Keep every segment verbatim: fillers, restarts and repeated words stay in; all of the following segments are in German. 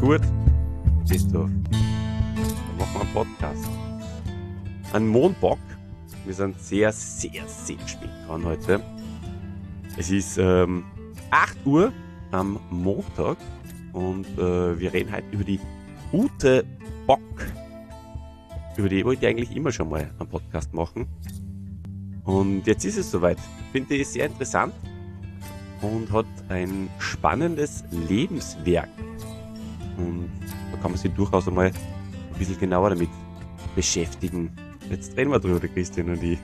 gut? Bist du? Dann machen wir einen Podcast. Ein Mondbock. Wir sind sehr, sehr, sehr spät dran heute. Es ist ähm, acht Uhr am Montag und äh, wir reden heute über die Ute Bock. Über die wollte ich eigentlich immer schon mal einen Podcast machen. Und jetzt ist es soweit. Ich finde die sehr interessant und hat ein spannendes Lebenswerk. Und da kann man sich durchaus einmal ein bisschen genauer damit beschäftigen. Jetzt reden wir drüber, Christian und ich.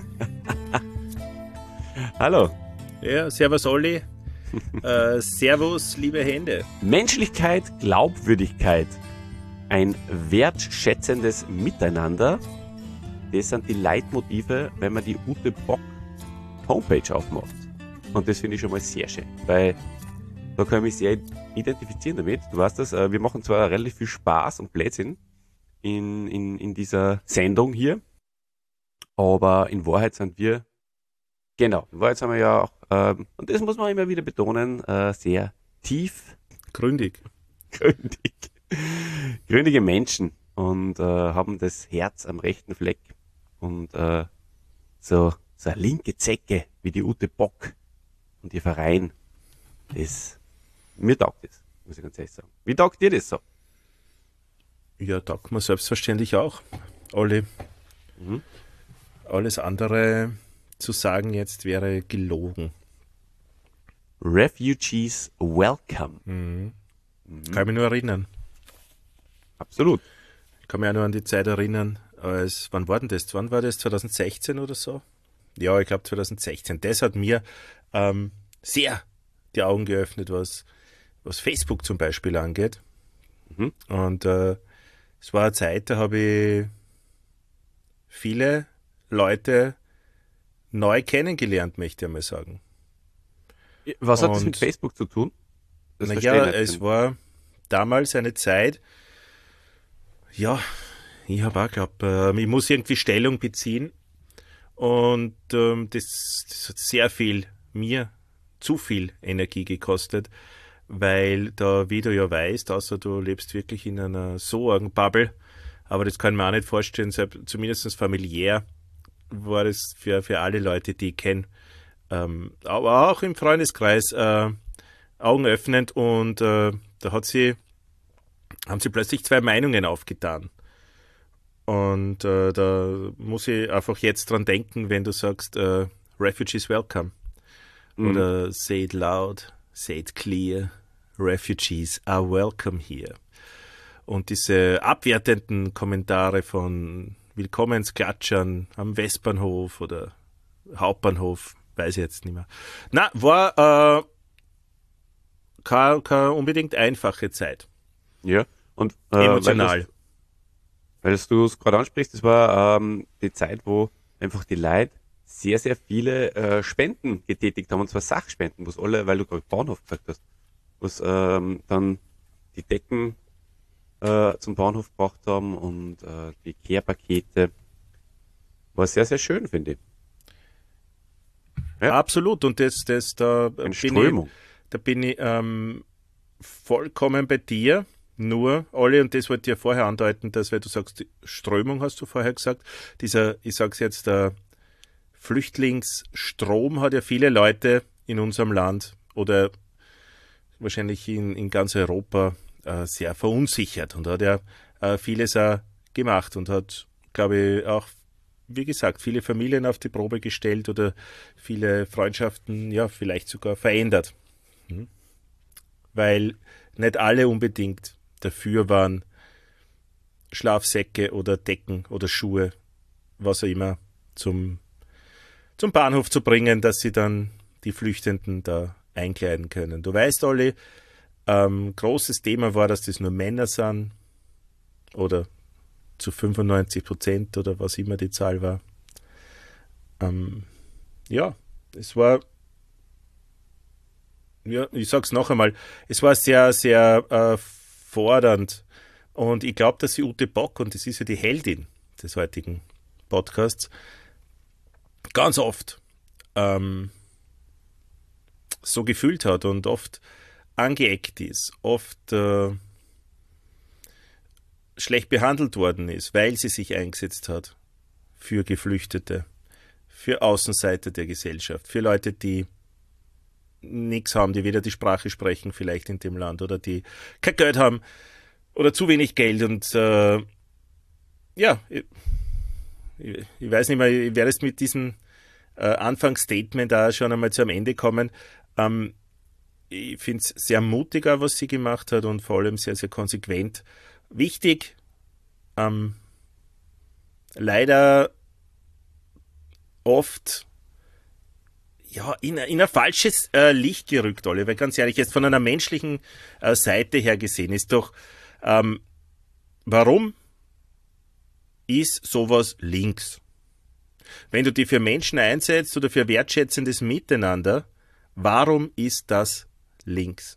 Hallo. Ja, servus Olli. äh, servus, liebe Hände. Menschlichkeit, Glaubwürdigkeit, ein wertschätzendes Miteinander. Das sind die Leitmotive, wenn man die Ute Bock Homepage aufmacht. Und das finde ich schon mal sehr schön, weil da kann ich mich sehr identifizieren damit. Du weißt das, wir machen zwar relativ viel Spaß und Blödsinn in, in, in dieser Sendung hier, aber in Wahrheit sind wir, genau, in Wahrheit sind wir ja auch, ähm, und das muss man immer wieder betonen, äh, sehr tief. Gründig. Gründig. Gründige Menschen und äh, haben das Herz am rechten Fleck und äh, so, so eine linke Zecke wie die Ute Bock und ihr Verein. Das, mir taugt das, muss ich ganz ehrlich sagen. Wie taugt dir das so? Ja, taugt mir selbstverständlich auch, Olli. Mhm. Alles andere zu sagen jetzt wäre gelogen. Refugees welcome. Mhm. Mhm. Kann mich nur erinnern. Absolut. Ich kann mich auch nur an die Zeit erinnern, als, wann war denn das? Wann war das? zwanzig sechzehn oder so? Ja, ich glaube zwanzig sechzehn. Das hat mir ähm, sehr die Augen geöffnet, was, was Facebook zum Beispiel angeht. Mhm. Und äh, es war eine Zeit, da habe ich viele Leute neu kennengelernt, möchte ich mal sagen. Was hat Und, das mit Facebook zu tun? Das naja, es war damals eine Zeit, ja, ich habe auch geglaubt, äh, ich muss irgendwie Stellung beziehen und ähm, das, das hat sehr viel, mir zu viel Energie gekostet, weil da, wie du ja weißt, außer du lebst wirklich in einer so argen Bubble, aber das kann man auch nicht vorstellen, zumindest familiär war das für, für alle Leute, die ich kenne, ähm, aber auch im Freundeskreis äh, augenöffnend und äh, da hat sie, haben sie plötzlich zwei Meinungen aufgetan. Und äh, da muss ich einfach jetzt dran denken, wenn du sagst, äh, Refugees welcome. Mhm. Oder say it loud, say it clear, Refugees are welcome here. Und diese abwertenden Kommentare von Willkommensklatschern am Westbahnhof oder Hauptbahnhof, weiß ich jetzt nicht mehr. Na, war äh, keine, keine unbedingt einfache Zeit. Ja, und äh, emotional. Weil du es gerade ansprichst, das war ähm, die Zeit, wo einfach die Leute sehr, sehr viele äh, Spenden getätigt haben, und zwar Sachspenden, wo alle, weil du gerade Bahnhof gesagt hast, wo ähm, dann die Decken äh, zum Bahnhof gebracht haben und äh, die Care-Pakete. War sehr, sehr schön, finde ich. Ja. Absolut, und das, das da Eine bin Strömung. ich, da bin ich ähm, vollkommen bei dir. Nur, Olli, und das wollte ich ja vorher andeuten, dass, weil du sagst, Strömung hast du vorher gesagt, dieser, ich sag's jetzt, der Flüchtlingsstrom hat ja viele Leute in unserem Land oder wahrscheinlich in, in ganz Europa äh, sehr verunsichert und hat ja äh, vieles auch gemacht und hat, glaube ich, auch, wie gesagt, viele Familien auf die Probe gestellt oder viele Freundschaften, ja, vielleicht sogar verändert. Mhm. Weil nicht alle unbedingt dafür waren, Schlafsäcke oder Decken oder Schuhe, was auch immer, zum, zum Bahnhof zu bringen, dass sie dann die Flüchtenden da einkleiden können. Du weißt, Olli, ähm, großes Thema war, dass das nur Männer sind oder zu fünfundneunzig Prozent oder was immer die Zahl war. Ähm, ja, es war, ja, ich sag's noch einmal, es war sehr, sehr äh, fordernd. Und ich glaube, dass die Ute Bock, und das ist ja die Heldin des heutigen Podcasts, ganz oft ähm, so gefühlt hat und oft angeeckt ist, oft äh, schlecht behandelt worden ist, weil sie sich eingesetzt hat für Geflüchtete, für Außenseiter der Gesellschaft, für Leute, die nichts haben, die weder die Sprache sprechen vielleicht in dem Land oder die kein Geld haben oder zu wenig Geld. Und äh, ja, ich, ich weiß nicht mehr, ich werde jetzt mit diesem äh, Anfangsstatement da schon einmal zu einem Ende kommen. Ähm, ich finde es sehr mutiger, was sie gemacht hat und vor allem sehr, sehr konsequent. Wichtig, ähm, leider oft ja, in, in ein falsches äh, Licht gerückt, alle, weil ganz ehrlich, jetzt von einer menschlichen äh, Seite her gesehen ist doch, ähm, warum ist sowas links? Wenn du dich für Menschen einsetzt oder für wertschätzendes Miteinander, warum ist das links?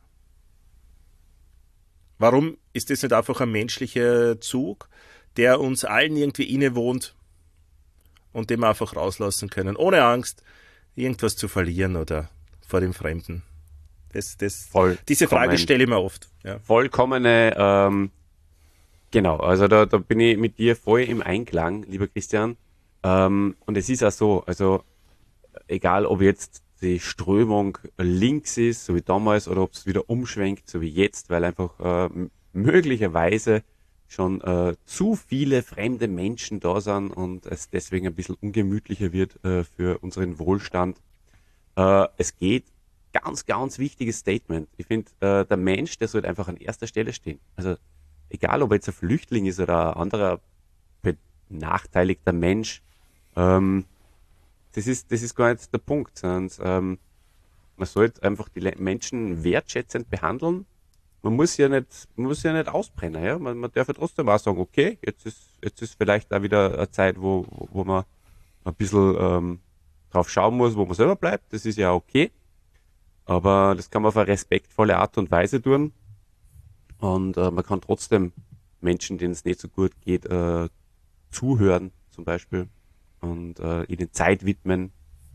Warum ist das nicht einfach ein menschlicher Zug, der uns allen irgendwie innewohnt und den wir einfach rauslassen können, ohne Angst, irgendwas zu verlieren oder vor dem Fremden? Das, das, diese Frage stelle ich mir oft. Ja. Vollkommene, ähm, genau, also da, da bin ich mit dir voll im Einklang, lieber Christian. Ähm, und es ist auch so, also egal ob jetzt die Strömung links ist, so wie damals, oder ob es wieder umschwenkt, so wie jetzt, weil einfach äh, möglicherweise schon äh, zu viele fremde Menschen da sind und es deswegen ein bisschen ungemütlicher wird äh, für unseren Wohlstand. Äh, es geht, ganz, ganz wichtiges Statement. Ich finde, äh, der Mensch, der sollte einfach an erster Stelle stehen. Also egal, ob er jetzt ein Flüchtling ist oder ein anderer benachteiligter Mensch, ähm, das ist, das ist gar nicht der Punkt, sondern ähm, man sollte einfach die Menschen wertschätzend behandeln. Man muss ja nicht, man muss ja nicht ausbrennen, ja. Man, man darf ja trotzdem auch sagen, okay, jetzt ist, jetzt ist vielleicht da wieder eine Zeit, wo, wo man ein bisschen ähm, drauf schauen muss, wo man selber bleibt. Das ist ja okay. Aber das kann man auf eine respektvolle Art und Weise tun. Und äh, man kann trotzdem Menschen, denen es nicht so gut geht, äh, zuhören, zum Beispiel. Und äh, ihnen Zeit widmen.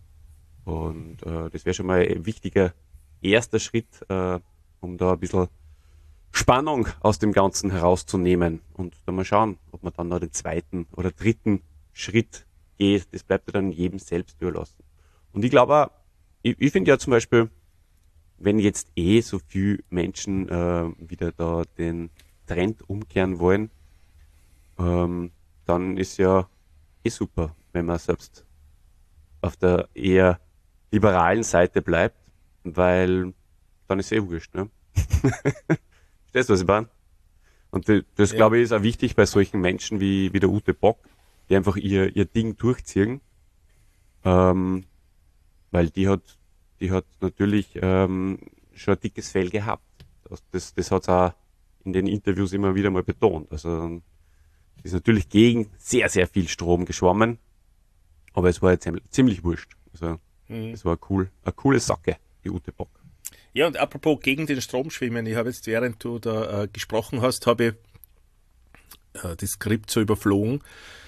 Und äh, das wäre schon mal ein wichtiger erster Schritt, äh, um da ein bisschen Spannung aus dem Ganzen herauszunehmen und dann mal schauen, ob man dann noch den zweiten oder dritten Schritt geht. Das bleibt ja dann jedem selbst überlassen. Und ich glaube auch, ich, ich finde ja zum Beispiel, wenn jetzt eh so viele Menschen äh, wieder da den Trend umkehren wollen, ähm, dann ist ja eh super, wenn man selbst auf der eher liberalen Seite bleibt, weil dann ist eh wurscht, ne? Verstehst du, was ich meine? Und das, das ja. glaube ich, ist auch wichtig bei solchen Menschen wie, wie der Ute Bock, die einfach ihr, ihr Ding durchziehen. Ähm, weil die hat, die hat natürlich ähm, schon ein dickes Fell gehabt. Das, das, das hat sie auch in den Interviews immer wieder mal betont. Also sie ist natürlich gegen sehr, sehr viel Strom geschwommen, aber es war jetzt ziemlich wurscht. Also mhm. es war cool, eine coole Sacke, die Ute Bock. Ja, und apropos gegen den Strom schwimmen, ich habe jetzt, während du da äh, gesprochen hast, habe ich äh, das Skript so überflogen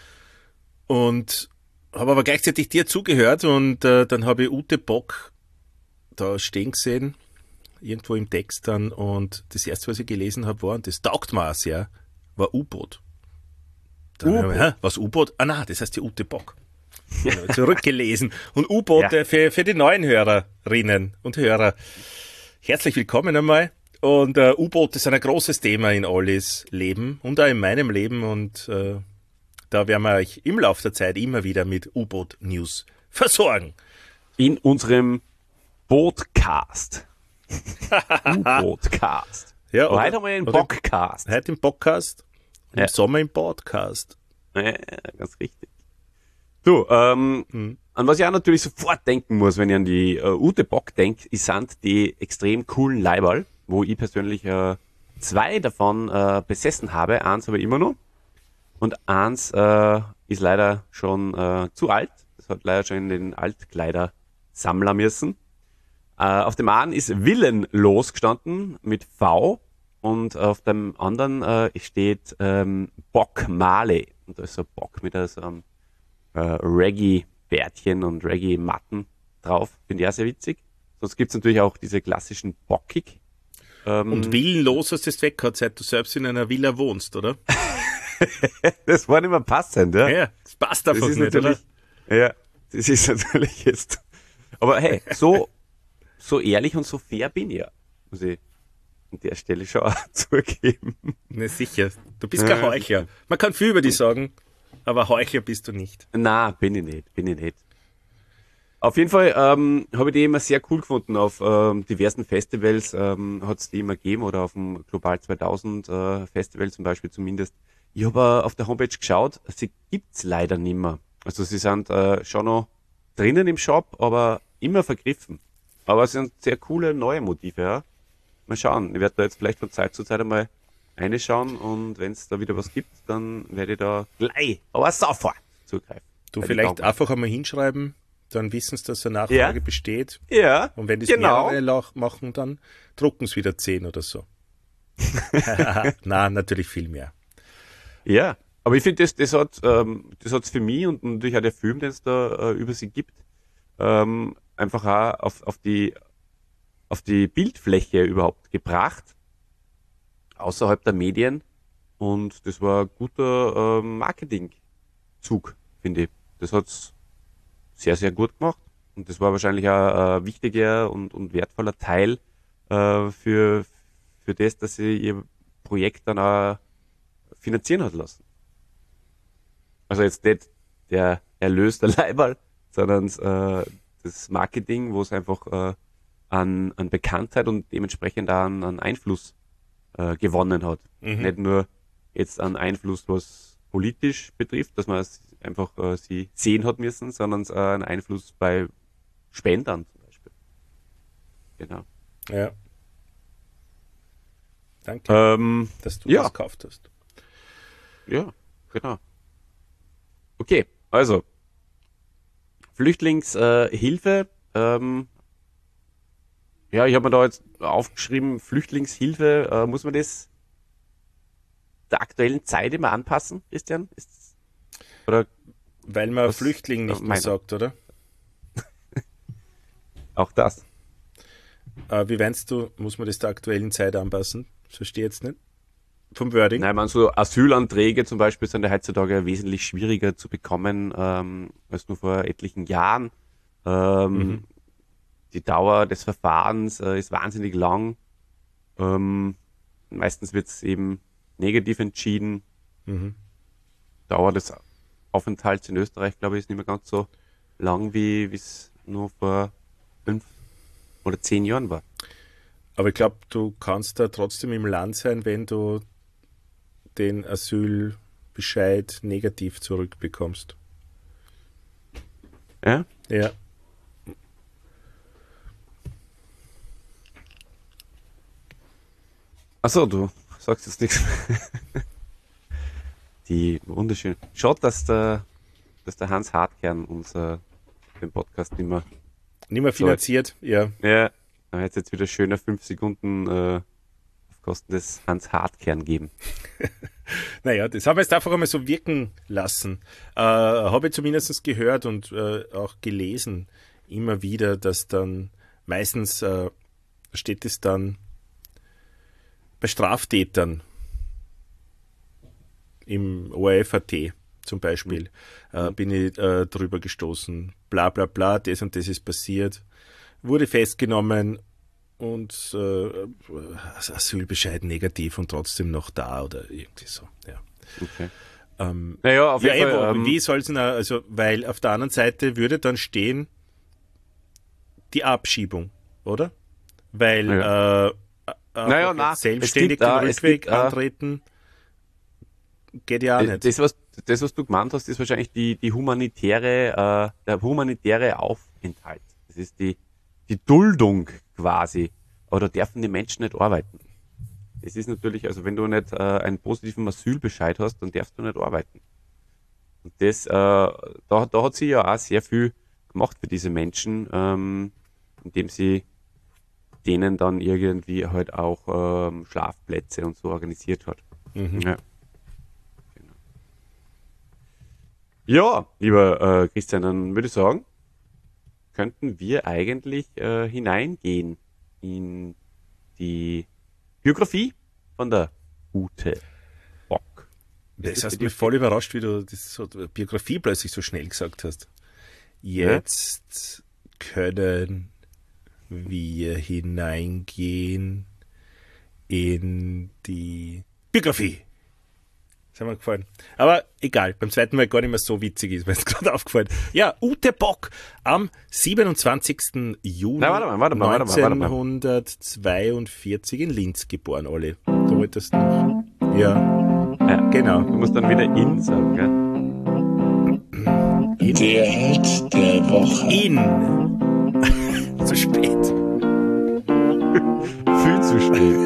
und habe aber gleichzeitig dir zugehört und äh, dann habe ich Ute Bock da stehen gesehen, irgendwo im Text dann, und das erste, was ich gelesen habe, war, und das taugt mir auch sehr, war U-Boot. Dann habe ich, hä, was U-Boot? Ah na, das heißt die Ute Bock. Ja. Zurückgelesen. Und U-Boot ja. für, für die neuen Hörerinnen und Hörer. Herzlich willkommen einmal. Und äh, U-Boot ist ein großes Thema in Ollis Leben und auch in meinem Leben. Und äh, da werden wir euch im Laufe der Zeit immer wieder mit U-Boot-News versorgen. In unserem Bootcast. U-Bootcast. Ja, heute haben wir einen Bockcast. Heute im Bockcast. Im ja. Sommer im Podcast. Ja, ganz richtig. Du, ähm, mhm. an was ich auch natürlich sofort denken muss, wenn ich an die äh, Ute Bock denke, sind die extrem coolen Leiberl, wo ich persönlich äh, zwei davon äh, besessen habe. Eins habe ich immer noch und eins äh, ist leider schon äh, zu alt. Das hat leider schon in den Altkleider Sammler müssen. Äh, auf dem einen ist Willenlos gestanden mit V und auf dem anderen äh, steht ähm, Bock Marley. Und da ist so ein Bock mit so einem äh, Reggae-Bärtchen und Reggae-Matten drauf. Finde ich auch sehr witzig. Sonst gibt es natürlich auch diese klassischen Bockig. Ähm, und willenlos hast du das weg gehabt, seit du selbst in einer Villa wohnst, oder? Das war nicht mehr passend, ja? Ja, das passt einfach Das ist nicht, natürlich, oder? ja, das ist natürlich jetzt, aber hey, so, so ehrlich und so fair bin ich ja, muss ich an der Stelle schon auch zugeben. Ne, sicher. Du bist kein Heuchler. Man kann viel über dich sagen, aber Heuchler bist du nicht. Na, bin ich nicht, bin ich nicht. Auf jeden Fall ähm, habe ich die immer sehr cool gefunden. Auf ähm, diversen Festivals ähm, hat es die immer gegeben oder auf dem Global zweitausend äh, Festival zum Beispiel zumindest. Ich habe äh, auf der Homepage geschaut, sie gibt's leider nicht mehr. Also sie sind äh, schon noch drinnen im Shop, aber immer vergriffen. Aber es sind sehr coole neue Motive, ja. Mal schauen, ich werde da jetzt vielleicht von Zeit zu Zeit einmal reinschauen und wenn es da wieder was gibt, dann werde ich da gleich, aber sofort zugreifen. Du Weil die vielleicht taugen. einfach einmal hinschreiben, dann wissen sie, dass eine Nachfrage Ja. besteht. Ja, Und wenn das genau. mehrere lach- machen, dann drucken es wieder zehn oder so. Na, natürlich viel mehr. Ja, aber ich finde, das, das hat ähm, das hat's für mich und natürlich auch der Film, den es da äh, über sie gibt, ähm, einfach auch auf, auf, die, auf die Bildfläche überhaupt gebracht, außerhalb der Medien. Und das war ein guter ähm, Marketingzug, finde ich. Das hat's sehr, sehr gut gemacht. Und das war wahrscheinlich auch ein wichtiger und, und wertvoller Teil äh, für, für das, dass sie ihr Projekt dann auch finanzieren hat lassen. Also jetzt nicht der Erlös der Leiberl, sondern äh, das Marketing, wo es einfach äh, an, an Bekanntheit und dementsprechend auch an, an Einfluss äh, gewonnen hat. Mhm. Nicht nur jetzt an Einfluss, was politisch betrifft, dass man es einfach äh, sie sehen hat müssen, sondern äh, einen Einfluss bei Spendern zum Beispiel. Genau. Ja. Danke, Ähm, dass du ja. das gekauft hast. Ja, genau. Okay, also Flüchtlingshilfe. Äh, Hilfe, ähm, ja, ich habe mir da jetzt aufgeschrieben, Flüchtlingshilfe, äh, muss man das der aktuellen Zeit immer anpassen, Christian? Ist, oder Weil man Was- Flüchtling nicht äh, mehr meiner. sagt, oder? auch das? Äh, wie meinst du, muss man das der aktuellen Zeit anpassen? Das verstehe ich jetzt nicht. Vom Wording? Nein, man so Asylanträge zum Beispiel sind ja heutzutage wesentlich schwieriger zu bekommen ähm, als nur vor etlichen Jahren. Ähm, Mhm. Die Dauer des Verfahrens äh, ist wahnsinnig lang. Ähm, meistens wird es eben negativ entschieden. Mhm. Dauer des Aufenthalts in Österreich, glaube ich, ist nicht mehr ganz so lang, wie es nur vor fünf oder zehn Jahren war. Aber ich glaube, du kannst da trotzdem im Land sein, wenn du den Asylbescheid negativ zurückbekommst. Ja? Ja. Achso, du sagst jetzt nichts mehr. Die wunderschön. Schaut, dass der, dass der Hans Hartkern uns äh, den Podcast nicht mehr. Nicht mehr finanziert, ja. Ja, er hat jetzt wieder schöner fünf Sekunden äh, auf Kosten des Hans Hartkern geben. Naja, das haben wir jetzt einfach einmal so wirken lassen. Äh, habe ich zumindest gehört und äh, auch gelesen, immer wieder, dass dann meistens äh, steht es dann bei Straftätern im O R F Punkt A T zum Beispiel, äh, bin ich äh, drüber gestoßen. Bla bla bla, das und das ist passiert. Wurde festgenommen und äh, Asylbescheid negativ und trotzdem noch da oder irgendwie so. Ja. Okay. Ähm, Naja, auf ja, jeden eh, Fall. wo- Ähm, wie soll es denn, also, weil auf der anderen Seite würde dann stehen die Abschiebung, oder? Weil Ja. äh, einfach Naja, jetzt na, es selbstständig gibt, den äh, es Rückweg gibt, äh, antreten, geht ja auch das, nicht. das, was, das, was du gemeint hast, ist wahrscheinlich die, die humanitäre, äh, der humanitäre Aufenthalt. Das ist die, die Duldung quasi. Aber da dürfen die Menschen nicht arbeiten. Es ist natürlich, also wenn du nicht äh, einen positiven Asylbescheid hast, dann darfst du nicht arbeiten. Und das, äh, da, da hat sie ja auch sehr viel gemacht für diese Menschen, ähm, indem sie denen dann irgendwie halt auch ähm, Schlafplätze und so organisiert hat. Mhm. Ja. Genau. Ja, lieber äh, Christian, dann würde ich sagen, könnten wir eigentlich äh, hineingehen in die Biografie von der Ute Bock. Das hast mich voll überrascht, wie du das so, Biografie plötzlich so schnell gesagt hast. Jetzt ja? können wir hineingehen in die Biografie. Das hat mir gefallen. Aber egal, beim zweiten Mal gar nicht mehr so witzig ist, mir ist gerade aufgefallen. Ja, Ute Bock am siebenundzwanzigsten Juni Na, warte mal, warte mal, neunzehnhundertzweiundvierzig in Linz geboren, Olli. Du wolltest noch. Ja, ja, genau. Du musst dann wieder in sagen, gell? In. Der Held der Woche. In. Zu spät. Viel zu spät.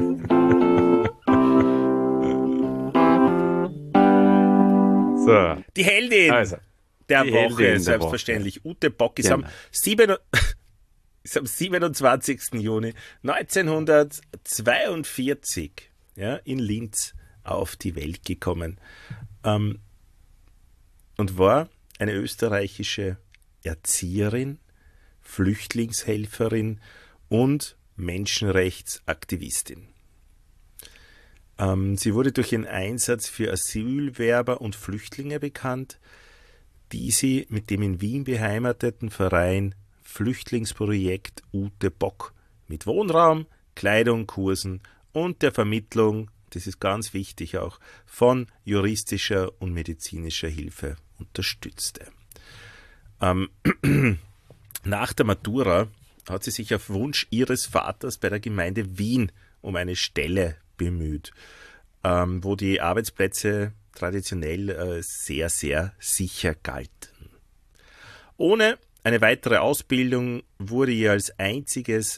So. Die Heldin also, der die Woche, Heldin selbstverständlich. der Woche. Ute Bock ist, Genau. am sieben, ist am siebenundzwanzigsten Juni neunzehnhundertzweiundvierzig ja, in Linz auf die Welt gekommen ähm, und war eine österreichische Erzieherin, Flüchtlingshelferin und Menschenrechtsaktivistin. Ähm, sie wurde durch ihren Einsatz für Asylwerber und Flüchtlinge bekannt, die sie mit dem in Wien beheimateten Verein Flüchtlingsprojekt Ute Bock mit Wohnraum, Kleidung, Kursen und der Vermittlung, das ist ganz wichtig auch, von juristischer und medizinischer Hilfe unterstützte. Ähm, nach der Matura hat sie sich auf Wunsch ihres Vaters bei der Gemeinde Wien um eine Stelle bemüht, ähm, wo die Arbeitsplätze traditionell äh, sehr, sehr sicher galten. Ohne eine weitere Ausbildung wurde ihr als einziges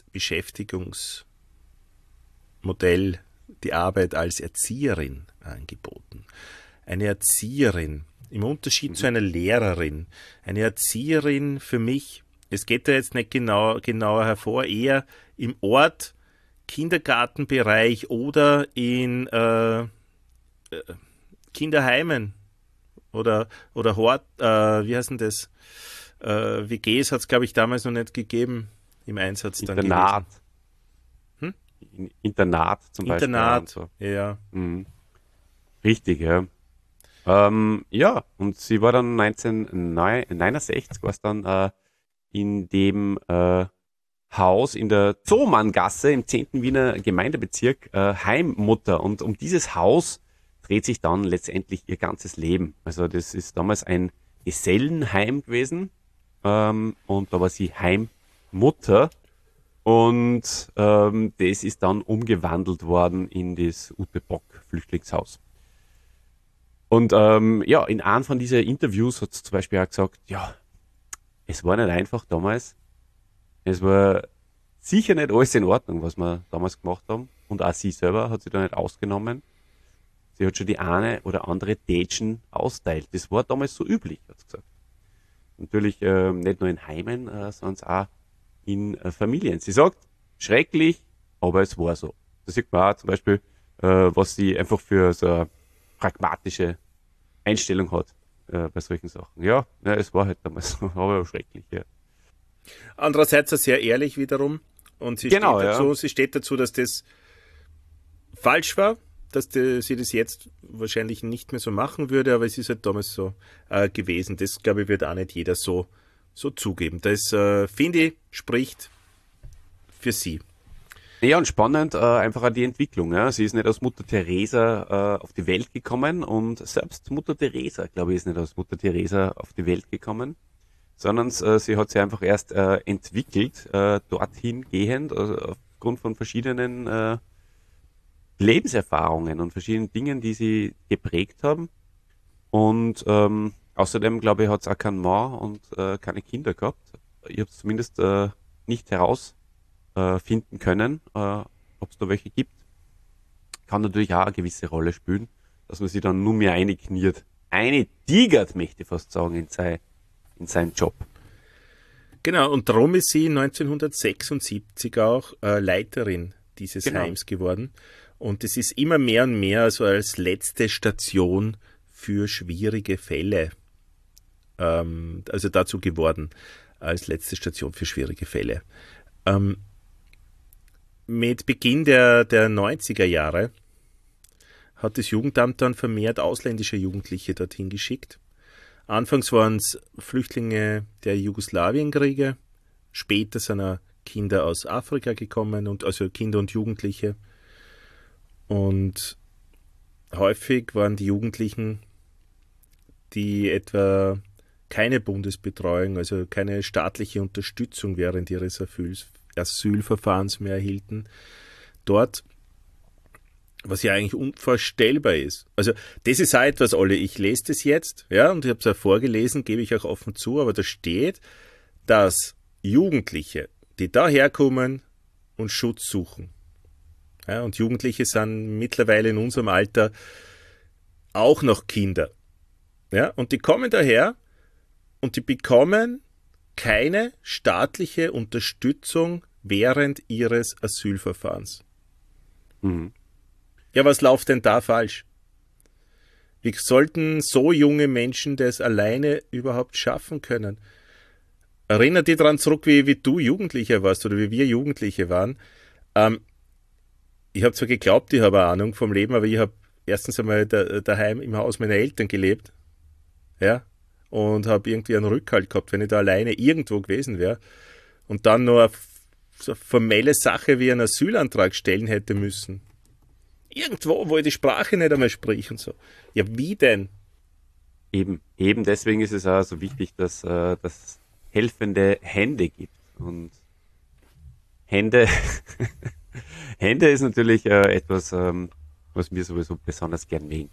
Beschäftigungsmodell die Arbeit als Erzieherin angeboten. Eine Erzieherin, im Unterschied zu einer Lehrerin, eine Erzieherin für mich, es geht da jetzt nicht genau, genauer hervor, eher im Ort, Kindergartenbereich oder in äh, äh, Kinderheimen oder, oder Hort, äh, wie heißt denn das? Äh, W Gs hat es, glaube ich, damals noch nicht gegeben im Einsatz. Internat. Dann hm? Internat zum Internat, Beispiel. Internat, so. Ja. Mhm. Richtig, ja. Ähm, ja, und sie war dann neunzehnhundertneunundsechzig, war es dann äh, in dem äh, Haus in der Zoomanngasse im zehnten Wiener Gemeindebezirk äh, Heimmutter. Und um dieses Haus dreht sich dann letztendlich ihr ganzes Leben. Also das ist damals ein Gesellenheim gewesen ähm, und da war sie Heimmutter und ähm, das ist dann umgewandelt worden in das Ute Bock Flüchtlingshaus. Und ähm, ja, in einem von diesen Interviews hat sie zum Beispiel auch gesagt, ja, es war nicht einfach damals. Es war sicher nicht alles in Ordnung, was wir damals gemacht haben. Und auch sie selber hat sich da nicht ausgenommen. Sie hat schon die eine oder andere Tätschen austeilt. Das war damals so üblich, hat sie gesagt. Natürlich äh, nicht nur in Heimen, äh, sondern auch in äh, Familien. Sie sagt, schrecklich, aber es war so. Da sieht man auch zum Beispiel, äh, was sie einfach für so eine pragmatische Einstellung hat äh, bei solchen Sachen. Ja, ja, es war halt damals so, aber schrecklich, ja. Andererseits auch sehr ehrlich wiederum. Und sie, genau, steht dazu, ja. sie steht dazu, dass das falsch war, dass die, sie das jetzt wahrscheinlich nicht mehr so machen würde, aber es ist halt damals so äh, gewesen. Das, glaube ich, wird auch nicht jeder so, so zugeben. Das, äh, finde ich, spricht für sie. Ja, und spannend äh, einfach auch die Entwicklung. Ja. Sie ist nicht aus Mutter Teresa äh, auf die Welt gekommen und selbst Mutter Teresa, glaube ich, ist nicht aus Mutter Teresa auf die Welt gekommen, sondern äh, sie hat sich einfach erst äh, entwickelt, äh, dorthin gehend, also aufgrund von verschiedenen äh, Lebenserfahrungen und verschiedenen Dingen, die sie geprägt haben. Und ähm, außerdem, glaube ich, hat es auch keinen Mann und äh, keine Kinder gehabt. Ich habe es zumindest äh, nicht herausfinden äh, können, äh, ob es da welche gibt. Kann natürlich auch eine gewisse Rolle spielen, dass man sich dann nur mehr einkniert. Eine tigert, möchte ich fast sagen, in, sei, in seinen Job. Genau, und darum ist sie neunzehnhundertsechsundsiebzig auch äh, Leiterin dieses Genau. Heims geworden. Und es ist immer mehr und mehr so als letzte Station für schwierige Fälle, ähm, also dazu geworden, als letzte Station für schwierige Fälle. Ähm, mit Beginn der, der neunziger Jahre hat das Jugendamt dann vermehrt ausländische Jugendliche dorthin geschickt. Anfangs waren es Flüchtlinge der Jugoslawienkriege, später sind auch Kinder aus Afrika gekommen, und also Kinder und Jugendliche. Und häufig waren die Jugendlichen, die etwa keine Bundesbetreuung, also keine staatliche Unterstützung während ihres Asyls, Asylverfahrens mehr erhielten, dort, was ja eigentlich unvorstellbar ist. Also das ist auch etwas, Olli, ich lese das jetzt, ja, und ich habe es auch vorgelesen, gebe ich auch offen zu, aber da steht, dass Jugendliche, die daherkommen und Schutz suchen, ja, und Jugendliche sind mittlerweile in unserem Alter auch noch Kinder, ja, und die kommen daher und die bekommen keine staatliche Unterstützung während ihres Asylverfahrens. Mhm. Ja, was läuft denn da falsch? Wie sollten so junge Menschen das alleine überhaupt schaffen können? Erinner dich daran zurück, wie, wie du Jugendlicher warst oder wie wir Jugendliche waren. Ähm, ich habe zwar geglaubt, ich habe eine Ahnung vom Leben, aber ich habe erstens einmal da, daheim im Haus meiner Eltern gelebt, ja, und habe irgendwie einen Rückhalt gehabt, wenn ich da alleine irgendwo gewesen wäre und dann nur eine, so eine formelle Sache wie einen Asylantrag stellen hätte müssen. Irgendwo, wo ich die Sprache nicht einmal spreche und so. Ja, wie denn? Eben, eben deswegen ist es auch so wichtig, dass äh, das helfende Hände gibt. Und Hände, Hände ist natürlich äh, etwas, ähm, was wir sowieso besonders gern mögen.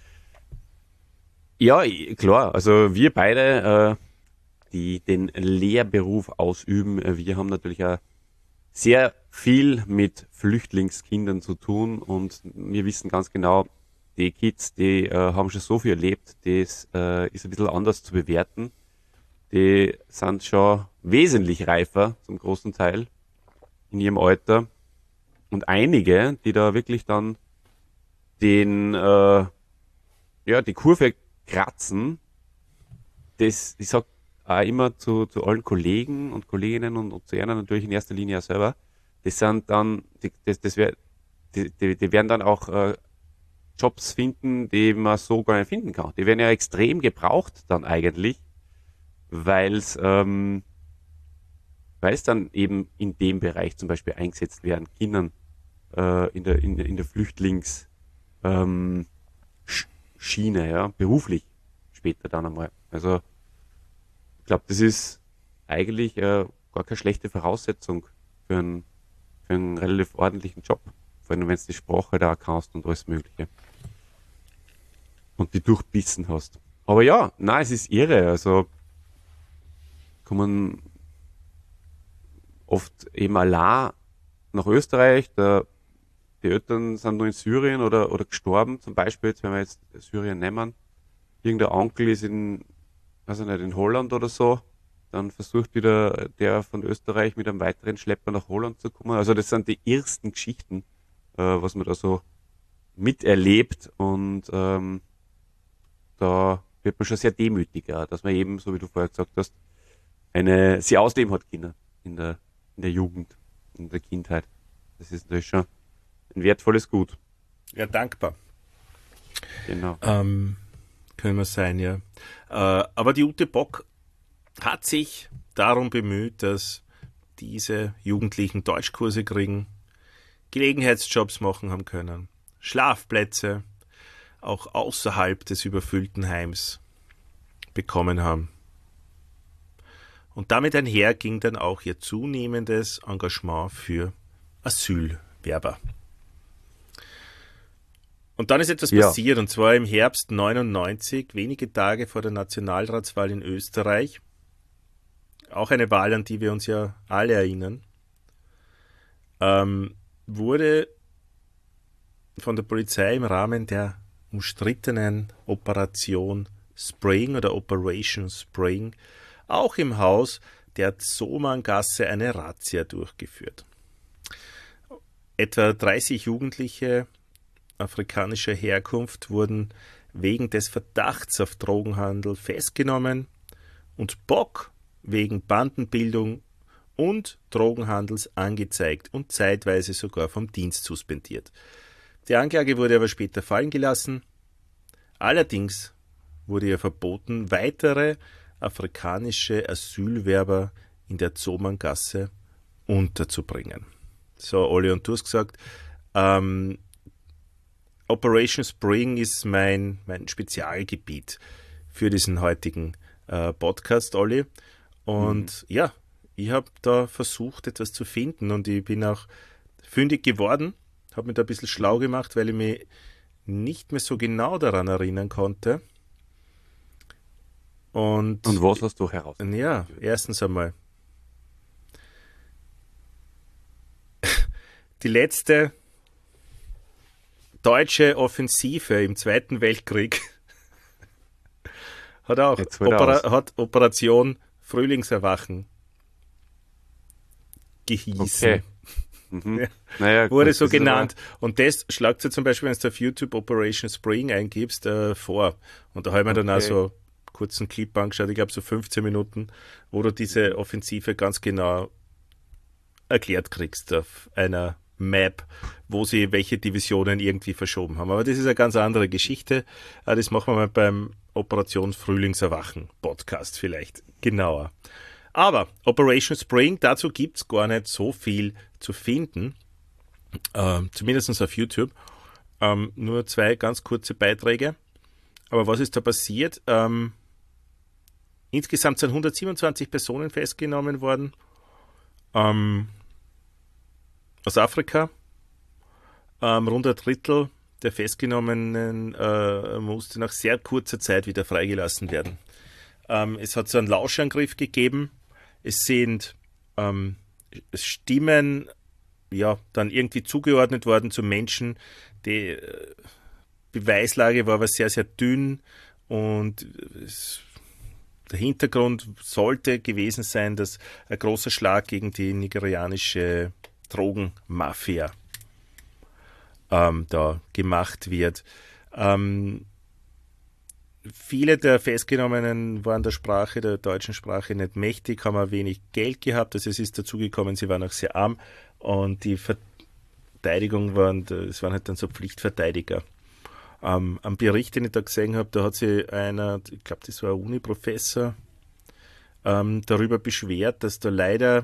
Ja, klar, also wir beide, äh, die den Lehrberuf ausüben, äh, wir haben natürlich auch sehr viel mit Flüchtlingskindern zu tun, und wir wissen ganz genau, die Kids, die äh, haben schon so viel erlebt, das äh, ist ein bisschen anders zu bewerten. Die sind schon wesentlich reifer zum großen Teil in ihrem Alter, und einige, die da wirklich dann den äh, ja die Kurve kratzen, das, ich sag auch immer zu, zu allen Kollegen und Kolleginnen und, und zu ihnen natürlich in erster Linie auch selber, das sind dann, die, das, das wär, die, die, die werden dann auch äh, Jobs finden, die man so gar nicht finden kann. Die werden ja extrem gebraucht dann eigentlich, weil es ähm, weil es dann eben in dem Bereich zum Beispiel eingesetzt werden, Kindern äh, in der in, in der Flüchtlings ähm, Schiene, ja, beruflich später dann einmal. Also ich glaube, das ist eigentlich äh, gar keine schlechte Voraussetzung für einen, für einen relativ ordentlichen Job. Vor allem, wenn du die Sprache da kannst und alles Mögliche. Und die durchbissen hast. Aber ja, nein, es ist irre. Also kommen oft eben allein nach Österreich. Der, die Eltern sind nur in Syrien oder, oder gestorben, zum Beispiel, jetzt, wenn wir jetzt Syrien nehmen. Irgendein Onkel ist in, weiß ich nicht, in Holland oder so. Dann versucht wieder der von Österreich mit einem weiteren Schlepper nach Holland zu kommen. Also das sind die ersten Geschichten, äh, was man da so miterlebt. Und ähm, da wird man schon sehr demütiger, dass man eben, so wie du vorher gesagt hast, eine sie ausleben hat Kinder in der, in der Jugend, in der Kindheit. Das ist natürlich schon ein wertvolles Gut. Ja, dankbar. Genau. Ähm, können wir sein, ja. Äh, aber die Ute Bock hat sich darum bemüht, dass diese Jugendlichen Deutschkurse kriegen, Gelegenheitsjobs machen haben können, Schlafplätze auch außerhalb des überfüllten Heims bekommen haben. Und damit einher ging dann auch ihr zunehmendes Engagement für Asylwerber. Und dann ist etwas Ja. passiert, und zwar im Herbst neunundneunzig, wenige Tage vor der Nationalratswahl in Österreich. Auch eine Wahl, an die wir uns ja alle erinnern, ähm, wurde von der Polizei im Rahmen der umstrittenen Operation Spring oder Operation Spring auch im Haus der Zomangasse eine Razzia durchgeführt. Etwa dreißig Jugendliche afrikanischer Herkunft wurden wegen des Verdachts auf Drogenhandel festgenommen und Bock wegen Bandenbildung und Drogenhandels angezeigt und zeitweise sogar vom Dienst suspendiert. Die Anklage wurde aber später fallen gelassen. Allerdings wurde ihr verboten, weitere afrikanische Asylwerber in der Zomangasse unterzubringen. So, Olli, und du hast gesagt, ähm, Operation Spring ist mein, mein Spezialgebiet für diesen heutigen äh, Podcast, Olli. Und mhm. ja, ich habe da versucht, etwas zu finden und ich bin auch fündig geworden, habe mich da ein bisschen schlau gemacht, weil ich mich nicht mehr so genau daran erinnern konnte. Und, und was hast du herausgefunden? Ja, erstens einmal. Die letzte deutsche Offensive im Zweiten Weltkrieg hat auch Opera- hat Operation Frühlingserwachen gehießen. Okay. Mhm. Ja. Naja, wurde gut, so das genannt. Und das schlagt dir zum Beispiel, wenn du auf YouTube Operation Spring eingibst, äh, vor. Und da habe ich mir okay. dann auch so einen kurzen Clip angeschaut, ich glaube so fünfzehn Minuten, wo du diese Offensive ganz genau erklärt kriegst auf einer Map, wo sie welche Divisionen irgendwie verschoben haben. Aber das ist eine ganz andere Geschichte. Das machen wir mal beim Operation Frühlingserwachen Podcast vielleicht genauer. Aber Operation Spring, dazu gibt es gar nicht so viel zu finden, ähm, zumindest auf YouTube. Ähm, nur zwei ganz kurze Beiträge. Aber was ist da passiert? Ähm, insgesamt sind hundertsiebenundzwanzig Personen festgenommen worden ähm, aus Afrika. Ähm, rund ein Drittel der Festgenommenen äh, musste nach sehr kurzer Zeit wieder freigelassen werden. Ähm, es hat so einen Lauschangriff gegeben. Es sind ähm, Stimmen ja, dann irgendwie zugeordnet worden zu Menschen. Die äh, Beweislage war aber sehr, sehr dünn und es, der Hintergrund sollte gewesen sein, dass ein großer Schlag gegen die nigerianische Drogenmafia ähm, da gemacht wird. Ähm, Viele der Festgenommenen waren der Sprache, der deutschen Sprache nicht mächtig, haben auch wenig Geld gehabt, also es ist dazu gekommen, sie waren auch sehr arm und die Verteidigung waren, es waren halt dann so Pflichtverteidiger. Ähm, am Bericht, den ich da gesehen habe, da hat sich einer, ich glaube, das war ein Uni-Professor, ähm, darüber beschwert, dass da leider,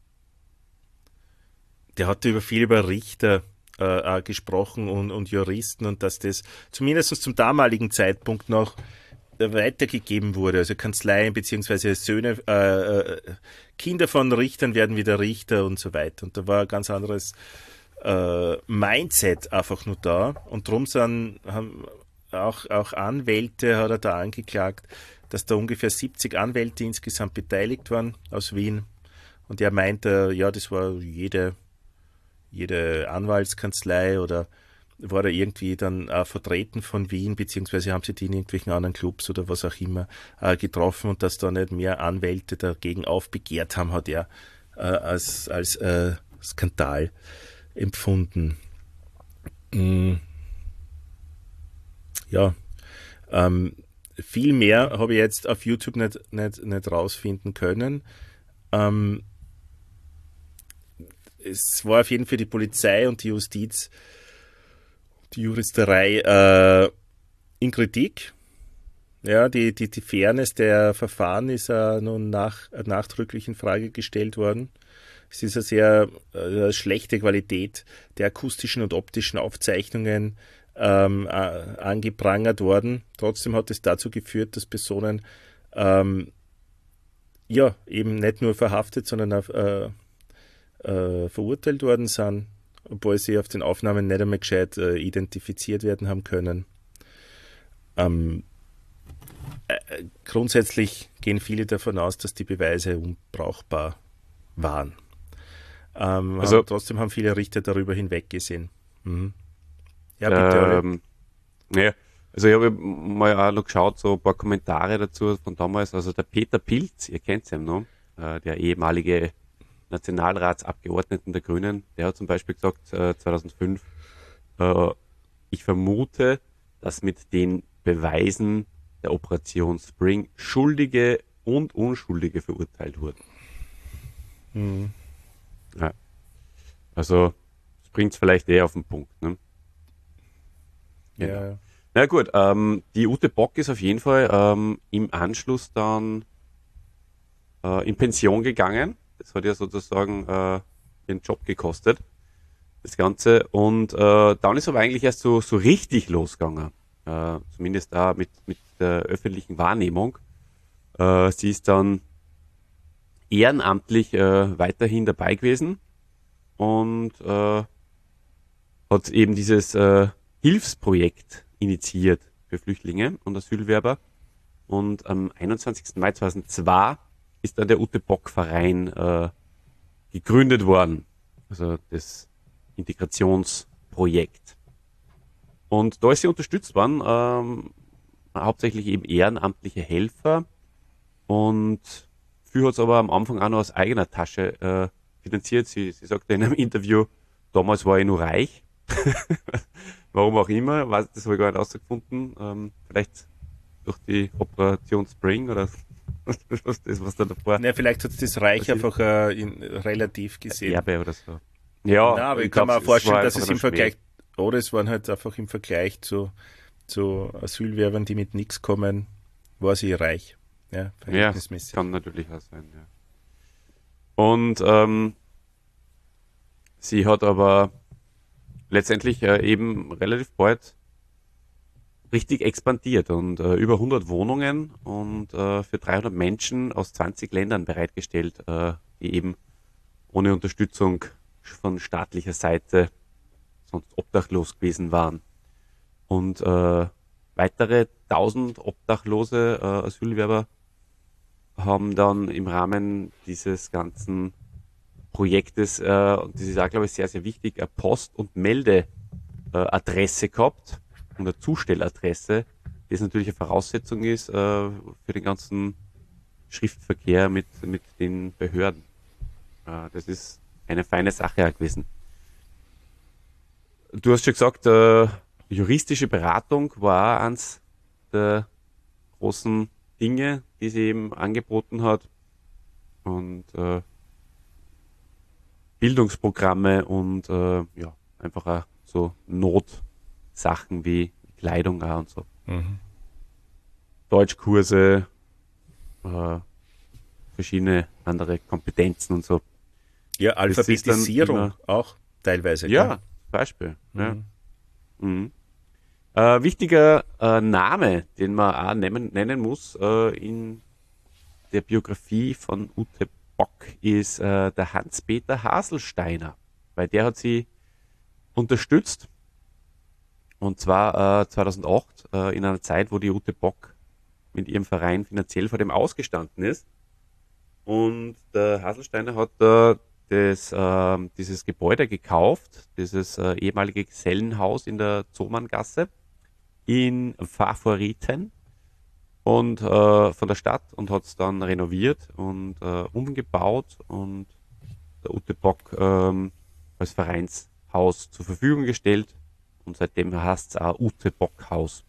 der hat über viel über Richter Äh, gesprochen und, und Juristen und dass das zumindest zum damaligen Zeitpunkt noch äh, weitergegeben wurde. Also Kanzleien beziehungsweise Söhne, äh, äh, Kinder von Richtern werden wieder Richter und so weiter. Und da war ein ganz anderes äh, Mindset einfach nur da. Und darum sind haben auch, auch Anwälte, hat er da angeklagt, dass da ungefähr siebzig Anwälte insgesamt beteiligt waren aus Wien. Und er meinte, ja, das war jede jede Anwaltskanzlei oder war da irgendwie dann äh, vertreten von Wien, beziehungsweise haben sie die in irgendwelchen anderen Clubs oder was auch immer äh, getroffen und dass da nicht mehr Anwälte dagegen aufbegehrt haben, hat er äh, als, als äh, Skandal empfunden. Mm. Ja, ähm, viel mehr habe ich jetzt auf YouTube nicht, nicht, nicht rausfinden können. Ähm, Es war auf jeden Fall für die Polizei und die Justiz, die Juristerei äh, in Kritik. Ja, die, die, die Fairness der Verfahren ist äh, nun nach, nachdrücklich in Frage gestellt worden. Es ist eine sehr äh, schlechte Qualität der akustischen und optischen Aufzeichnungen ähm, äh, angeprangert worden. Trotzdem hat es dazu geführt, dass Personen ähm, ja eben nicht nur verhaftet, sondern auch äh, Äh, verurteilt worden sind, obwohl sie auf den Aufnahmen nicht einmal gescheit äh, identifiziert werden haben können. Ähm, äh, grundsätzlich gehen viele davon aus, dass die Beweise unbrauchbar waren. Ähm, also, haben, trotzdem haben viele Richter darüber hinweggesehen. Mhm. Ja, bitte. Ähm, ja, also ich habe mal auch noch geschaut, so ein paar Kommentare dazu von damals. Also der Peter Pilz, ihr kennt ihn noch, äh, der ehemalige Nationalratsabgeordneten der Grünen, der hat zum Beispiel gesagt, äh, zweitausendfünf, äh, ich vermute, dass mit den Beweisen der Operation Spring Schuldige und Unschuldige verurteilt wurden. Mhm. Ja. Also, das bringt es vielleicht eher auf den Punkt. Ne? Genau. Ja. Na gut, ähm, die Ute Bock ist auf jeden Fall ähm, im Anschluss dann äh, in Pension gegangen. Das hat ja sozusagen äh, ihren Job gekostet, das Ganze. Und äh, dann ist aber eigentlich erst so, so richtig losgegangen. Äh, zumindest da mit, mit der öffentlichen Wahrnehmung. Äh, sie ist dann ehrenamtlich äh, weiterhin dabei gewesen und äh, hat eben dieses äh, Hilfsprojekt initiiert für Flüchtlinge und Asylwerber. Und am einundzwanzigsten Mai zweitausendzwei ist dann der Ute Bock Verein äh, gegründet worden. Also das Integrationsprojekt. Und da ist sie unterstützt worden, ähm, hauptsächlich eben ehrenamtliche Helfer. Und viel hat es aber am Anfang auch noch aus eigener Tasche äh, finanziert. Sie, sie sagte in einem Interview, damals war ich nur reich. Warum auch immer, weiß, das habe ich gar nicht herausgefunden. Ähm, vielleicht durch die Operation Spring oder was das, was da davor. Na, vielleicht hat das Reich Was einfach äh, in, relativ gesehen. Erbe oder so. Ja, Na, aber ich, ich kann glaub, mir auch vorstellen, war dass einfach es im ein Schmäh. Vergleich, oder es waren halt einfach im Vergleich zu, zu Asylwerbern, die mit nichts kommen, war sie reich. Ja, Ja, verhältnismäßig. kann natürlich auch sein, ja. Und ähm, sie hat aber letztendlich äh, eben relativ bald richtig expandiert und äh, über hundert Wohnungen und äh, für dreihundert Menschen aus zwanzig Ländern bereitgestellt, äh, die eben ohne Unterstützung von staatlicher Seite sonst obdachlos gewesen waren. Und äh, weitere tausend obdachlose äh, Asylwerber haben dann im Rahmen dieses ganzen Projektes, äh, und das ist auch, glaube ich, sehr, sehr wichtig, eine Post- und Meldeadresse gehabt und eine Zustelladresse, das natürlich eine Voraussetzung ist äh, für den ganzen Schriftverkehr mit, mit den Behörden. Äh, das ist eine feine Sache auch gewesen. Du hast schon gesagt, äh, juristische Beratung war auch eins der großen Dinge, die sie eben angeboten hat. Und äh, Bildungsprogramme und äh, ja, einfach auch so Notsachen wie Kleidung auch und so. Mhm. Deutschkurse, äh, verschiedene andere Kompetenzen und so. Ja, Das ist dann Alphabetisierung immer- auch teilweise. Ja, gell? zum Beispiel. Ja. Mhm. Mhm. Äh, wichtiger äh, Name, den man auch nennen, nennen muss äh, in der Biografie von Ute Bock, ist äh, der Hans-Peter Haselsteiner, weil der hat sie unterstützt und zwar äh, zweitausendacht äh, in einer Zeit, wo die Ute Bock mit ihrem Verein finanziell vor dem ausgestanden ist und der Haselsteiner hat da das, äh, dieses Gebäude gekauft, dieses äh, ehemalige Gesellenhaus in der Zoomanngasse in Favoriten und äh, von der Stadt und hat es dann renoviert und äh, umgebaut und der Ute Bock ähm, als Vereinshaus zur Verfügung gestellt und seitdem heißt es auch Ute Bock Haus.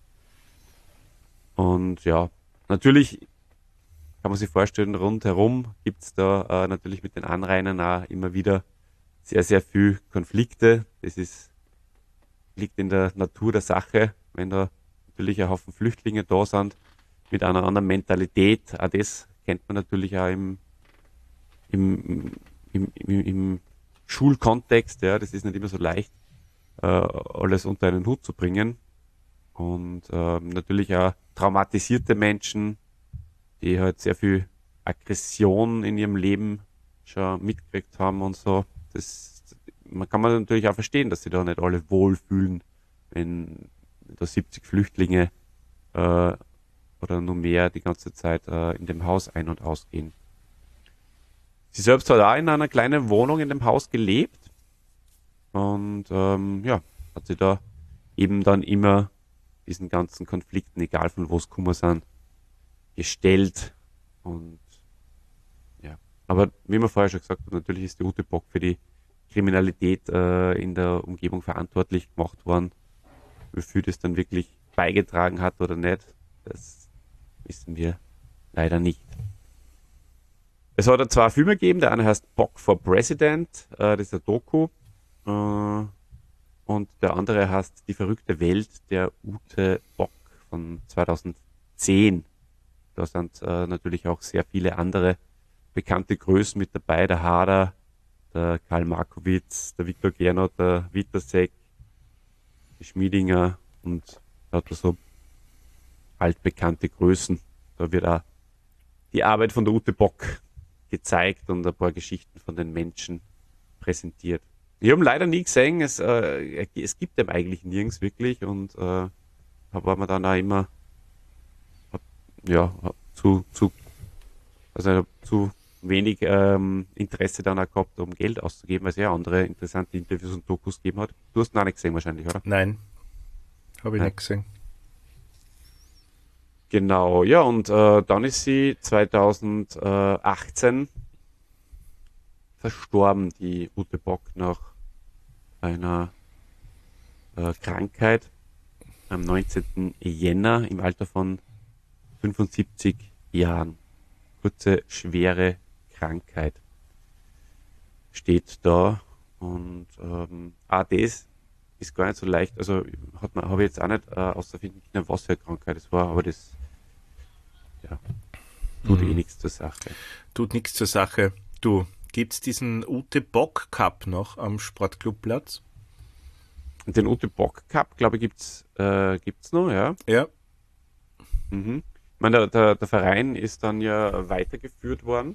Und ja, natürlich kann man sich vorstellen, rundherum gibt es da äh, natürlich mit den Anrainern auch immer wieder sehr, sehr viel Konflikte. Das ist, liegt in der Natur der Sache, wenn da natürlich ein Haufen Flüchtlinge da sind mit einer anderen Mentalität. Auch das kennt man natürlich auch im, im, im, im, im Schulkontext. Ja, das ist nicht immer so leicht, äh, alles unter einen Hut zu bringen. Und ähm, natürlich auch traumatisierte Menschen, die halt sehr viel Aggression in ihrem Leben schon mitgekriegt haben und so. Das, man kann man natürlich auch verstehen, dass sie da nicht alle wohlfühlen, wenn da siebzig Flüchtlinge äh, oder nur mehr die ganze Zeit äh, in dem Haus ein- und ausgehen. Sie selbst hat auch in einer kleinen Wohnung in dem Haus gelebt und ähm, ja, hat sie da eben dann immer diesen ganzen Konflikten, egal von wo es gekommen sind, gestellt und ja. Aber wie man vorher schon gesagt hat, natürlich ist die Ute Bock für die Kriminalität äh, in der Umgebung verantwortlich gemacht worden. Wie viel das dann wirklich beigetragen hat oder nicht, das wissen wir leider nicht. Es hat ja zwei Filme gegeben, der eine heißt Bock for President, äh, das ist ein Doku, äh, und der andere heißt Die verrückte Welt der Ute Bock von zweitausendzehn. Da sind äh, natürlich auch sehr viele andere bekannte Größen mit dabei, der Hader, der Karl Markowitz, der Viktor Gernot, der Witasek, die Schmiedinger und lauter so altbekannte Größen. Da wird auch die Arbeit von der Ute Bock gezeigt und ein paar Geschichten von den Menschen präsentiert. Ich habe ihn leider nie gesehen, es, äh, es gibt ihm eigentlich nirgends wirklich und äh, war mir dann auch immer hab, ja, hab zu, zu, also zu wenig ähm, Interesse dann auch gehabt, um Geld auszugeben, weil es ja andere interessante Interviews und Dokus gegeben hat. Du hast ihn auch nicht gesehen wahrscheinlich, oder? Nein, habe ich Nein. nicht gesehen. Genau, ja, und äh, dann ist sie zweitausendachtzehn verstorben, die Ute Bock, nach einer äh, Krankheit am neunzehnten Jänner im Alter von fünfundsiebzig Jahren. Kurze, schwere Krankheit steht da und ähm, auch das ist gar nicht so leicht, also hat man, habe ich jetzt auch nicht äh, auszufinden können, was für eine Krankheit es war, aber das ja, tut Mhm. eh nichts zur Sache. Tut nichts zur Sache. Du, gibt's diesen Ute Bock Cup noch am Sportclubplatz? Und den Ute Bock Cup, glaube ich, gibt's äh, gibt's noch, ja. Ja. Mhm. Ich meine, der, der, der Verein ist dann ja weitergeführt worden.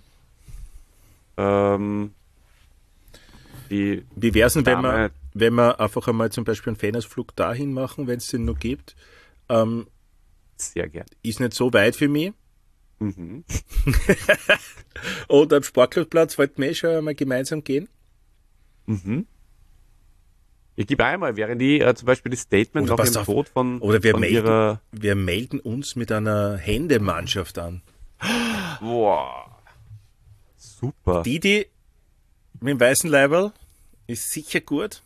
Ähm, die Wie wär's denn, wenn wir, Dame, wenn wir einfach einmal zum Beispiel einen Fanersflug dahin machen, wenn es den noch gibt? Ähm, sehr gern. ist nicht so weit für mich. Mhm. Und am Sportclubplatz wollten wir eh schon einmal gemeinsam gehen. Mhm. Ich gebe einmal, während die äh, zum Beispiel das Statement Oder nach pass ihrem auf, Tod von, Oder wir von melden, ihrer... wir melden uns mit einer Händemannschaft an. Boah. Super. Die, die mit dem weißen Leiberl ist sicher gut.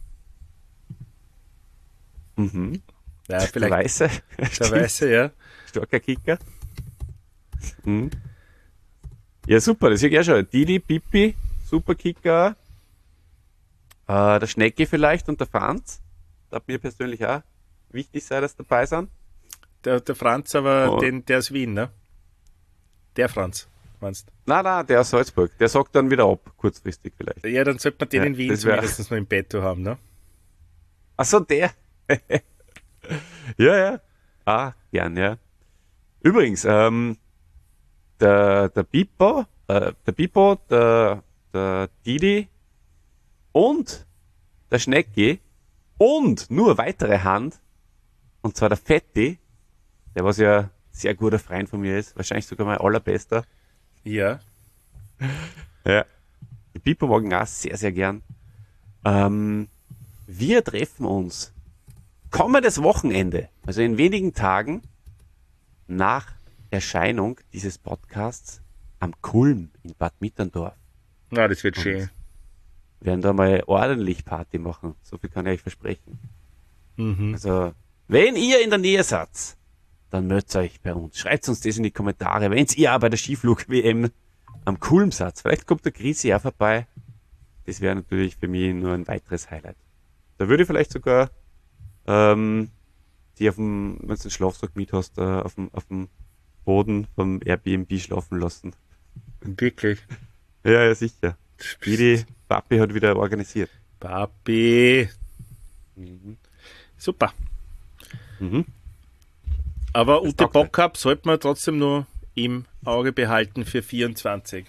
Mhm. Ja, Der vielleicht Weiße. der Stimmt. Weiße, ja. Starker Kicker. Mhm. Ja, super, das ist ja schon. Didi, Pipi, super Kicker. Äh, der Schnecki vielleicht und der Franz. Da hat mir persönlich auch wichtig sein, dass dabei sind. Der, der Franz, aber Oh. den, der ist Wien, ne? Der Franz, meinst Nein, nein, der aus Salzburg. Der sagt dann wieder ab, kurzfristig vielleicht. du? Ja, dann sollte man den Ja, in Wien das wär- zumindest noch im Petto haben, ne? Achso, der. Ja, ja. Ah, gern, ja. Übrigens, ähm, der, der Pipo, äh, der Pipo, der, der Didi und der Schnecki und nur weitere Hand, und zwar der Fetti, der was ja sehr guter Freund von mir ist, wahrscheinlich sogar mein allerbester. Ja. Ja. Die Pipo mag ihn auch sehr, sehr gern. Ähm, wir treffen uns kommendes Wochenende, also in wenigen Tagen nach Erscheinung dieses Podcasts am Kulm in Bad Mitterndorf. Na, das wird schön. Wir werden da mal ordentlich Party machen, so viel kann ich euch versprechen. Mhm. Also, wenn ihr in der Nähe seid, dann meldet euch bei uns. Schreibt uns das in die Kommentare, wenn ihr auch bei der Skiflug-W M am Kulm seid. Vielleicht kommt der Grisi auch vorbei. Das wäre natürlich für mich nur ein weiteres Highlight. Da würde ich vielleicht sogar ähm, die auf dem, wenn du einen Schlafsack mit hast, äh, auf, dem, auf dem Boden vom Airbnb schlafen lassen. Wirklich. Ja, ja, sicher. Wie die Papi hat wieder organisiert. Papi. Mhm. Super. Mhm. Aber Das Ute taugt Bock Cup sollte man trotzdem nur im Auge behalten für vierundzwanzig.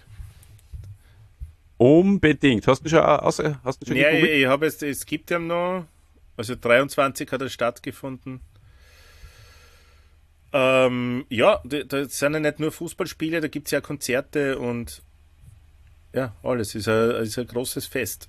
Unbedingt. Hast du schon, aus, hast du schon Ja, ich, gegoogelt? ich habe es, es gibt ja noch, also dreiundzwanzig hat er stattgefunden. Ähm, ja, da, da sind ja nicht nur Fußballspiele, da gibt es ja Konzerte und ja, alles. Ist ein, ist ein großes Fest.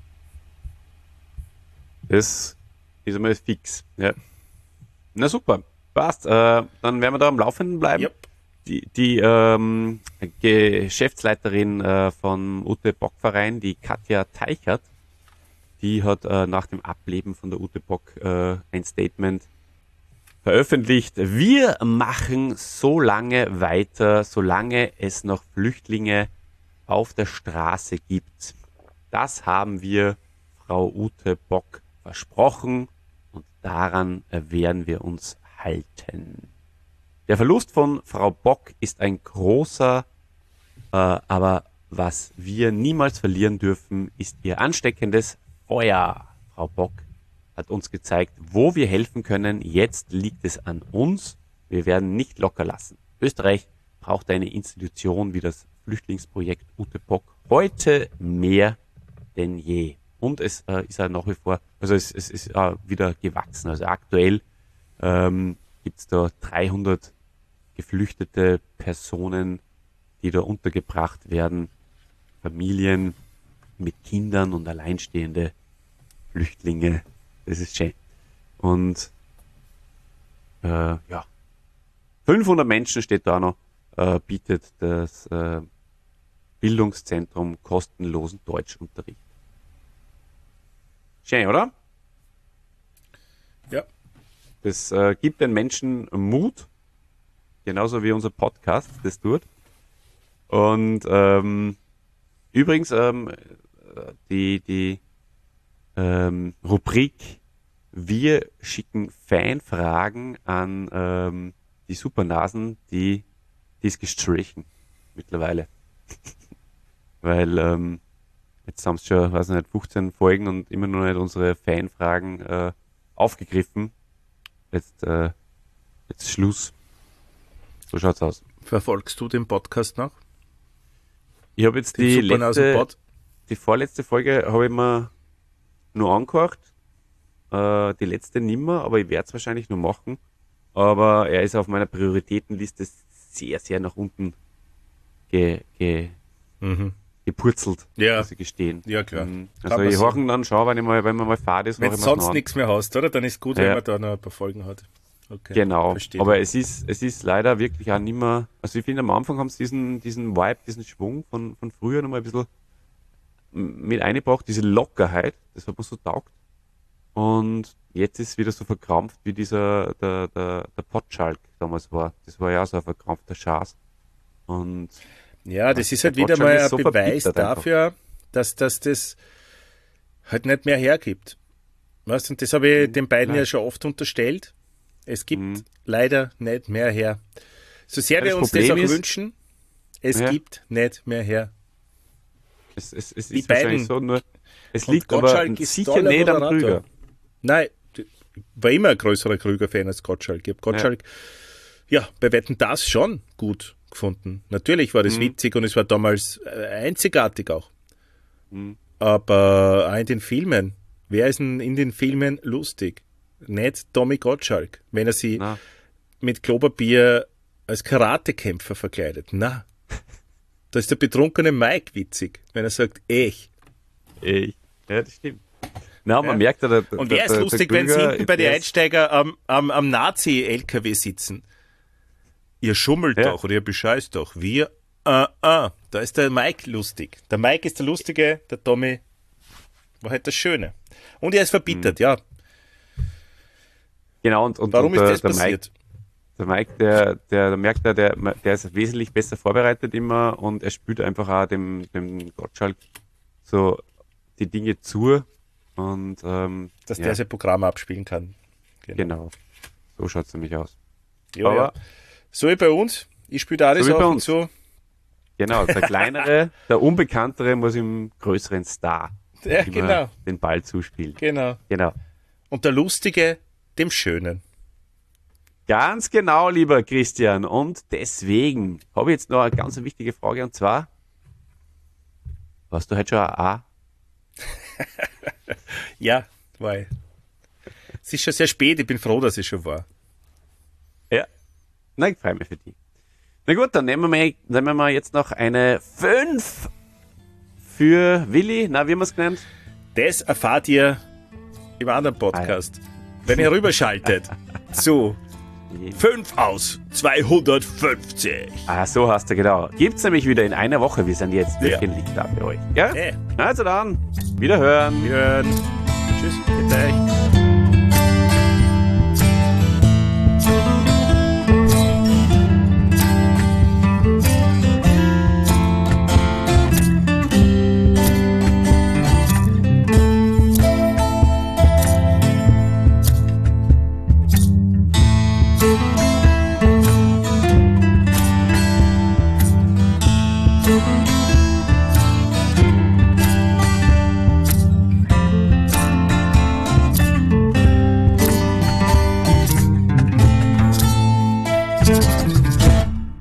Das ist einmal fix. Ja. Na super, passt. Äh, dann werden wir da am Laufenden bleiben. Yep. Die, die ähm, Geschäftsleiterin äh, vom Ute Bock Verein, die Katja Teichert, die hat äh, nach dem Ableben von der Ute Bock äh, ein Statement veröffentlicht. Wir machen so lange weiter, solange es noch Flüchtlinge auf der Straße gibt. Das haben wir Frau Ute Bock versprochen und daran werden wir uns halten. Der Verlust von Frau Bock ist ein großer, äh, aber was wir niemals verlieren dürfen, ist ihr ansteckendes Feuer. Frau Bock hat uns gezeigt, wo wir helfen können. Jetzt liegt es an uns. Wir werden nicht locker lassen. Österreich braucht eine Institution wie das Flüchtlingsprojekt Ute Bock heute mehr denn je. Und es äh, ist ja nach wie vor, also es, es ist äh, wieder gewachsen. Also aktuell ähm, gibt es da dreihundert geflüchtete Personen, die da untergebracht werden. Familien mit Kindern und alleinstehende Flüchtlinge. Das ist schön. Und äh, ja, fünfhundert Menschen steht da noch, äh, bietet das äh, Bildungszentrum kostenlosen Deutschunterricht. Schön, oder? Ja. Das äh, gibt den Menschen Mut, genauso wie unser Podcast das tut. Und ähm, übrigens, ähm, die, die ähm, Rubrik Wir schicken Fanfragen an ähm, die Supernasen, die, die ist gestrichen mittlerweile. Weil ähm, jetzt haben es schon, weiß nicht, fünfzehn Folgen und immer noch nicht unsere Fanfragen äh, aufgegriffen. Jetzt, äh, jetzt Schluss. So schaut's aus. Verfolgst du den Podcast noch? Ich habe jetzt die letzte, die vorletzte Folge habe ich mir nur angehört. Äh, die letzte nimmer, aber ich werde es wahrscheinlich nur machen. Aber er ist auf meiner Prioritätenliste sehr, sehr nach unten ge, ge, Mhm. gepurzelt, Ja. muss ich gestehen. Ja, klar. Mhm. Kann Also man ich so. horchen dann schon, wenn ich mal, wenn man mal fad ist, Wenn horche du ich mir's noch sonst an. nichts mehr hast, oder? Dann ist gut, Ja. wenn man da noch ein paar Folgen hat. Okay. Genau, Verstehe. aber es ist, es ist leider wirklich auch nicht mehr, also ich finde am Anfang haben sie diesen, diesen Vibe, diesen Schwung von, von früher noch mal ein bisschen mit eingebracht, diese Lockerheit, das hat mir so taugt. Und jetzt ist es wieder so verkrampft, wie dieser, der, der, der Potschalk damals war. Das war ja auch so ein verkrampfter Schaß. Und Ja, das ist halt der wieder Gottschalk mal ist ein so Beweis verbittert einfach. dafür, dass, dass das halt nicht mehr hergibt. Weißt, und das habe ich den beiden ja. ja schon oft unterstellt. Es gibt Mhm. leider nicht mehr her. So sehr Ja, wir das uns Problem das auch ist- wünschen, es Ja. gibt nicht mehr her. es, es, es Die ist wahrscheinlich beiden- so, nur es Und liegt aber Gottschalk ist sicher toller nicht am Moderator. Krüger. Nein, ich war immer ein größerer Krüger-Fan als Gottschalk. Ich habe Gottschalk, ja. bei Wetten das schon gut gefunden. Natürlich war das Mhm. witzig und es war damals äh, einzigartig auch. Mhm. Aber auch in den Filmen, wer ist denn in den Filmen lustig? Nicht Tommy Gottschalk, wenn er sie Na, mit Klopapier als Karatekämpfer verkleidet. Na, da ist der betrunkene Mike witzig, wenn er sagt, ich. ich, ja, das stimmt. Na, man Ja. merkt ja, der, Und der, wer ist der, lustig, der wenn sie Krüger, hinten bei den der ist- Einsteiger am, am, am Nazi-L K W sitzen? Ihr schummelt Ja. doch oder ihr bescheißt doch. Wir, ah, ah. Da ist der Mike lustig. Der Mike ist der Lustige, der Tommy war halt das Schöne. Und er ist verbittert, ja. Genau, und, und, Warum und ist der, das der Mike, passiert? der Mike, der, der, der merkt ja, der, der ist wesentlich besser vorbereitet immer und er spürt einfach auch dem, dem Gottschalk so die Dinge zu und ähm, Dass ja, der sein Programm abspielen kann. genau, so schaut es nämlich aus. Ja, Aber ja. So wie bei uns. Ich spiele da alles So wie auf bei und uns. so. Genau, der kleinere, der unbekanntere muss im größeren Star Ja, immer genau. den Ball zuspielen. Genau. Genau. Und der Lustige, dem Schönen. Ganz genau, lieber Christian. Und deswegen habe ich jetzt noch eine ganz wichtige Frage und zwar, hast du heute schon ein A? Ja, weil. Es ist schon sehr spät, ich bin froh, dass es schon war. Ja. Na, ich freue mich für dich. Na gut, dann nehmen wir, mal, nehmen wir jetzt noch eine fünf für Willi. Na, wie haben wir es genannt? Das erfahrt ihr im anderen Podcast, wenn ihr rüberschaltet zu fünf aus zweihundertfünfzig. Ah, so hast du genau. Gibt's nämlich wieder in einer Woche. Wir sind jetzt Ja. wöchentlich da für euch. Ja? Hey, Also dann, wiederhören. wir hören. Tschüss, bitte euch.